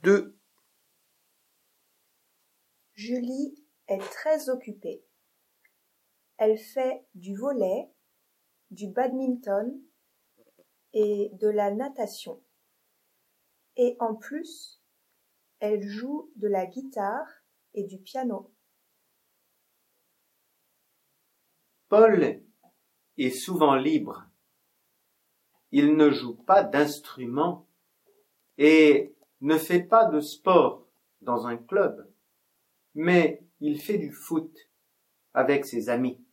2. Julie est très occupée. Elle fait du volley, du badminton et de la natation. Et en plus, elle joue de la guitare et du piano. Paul est souvent libre. Il ne joue pas d'instrument et ne fait pas de sport dans un club, mais il fait du foot avec ses amis.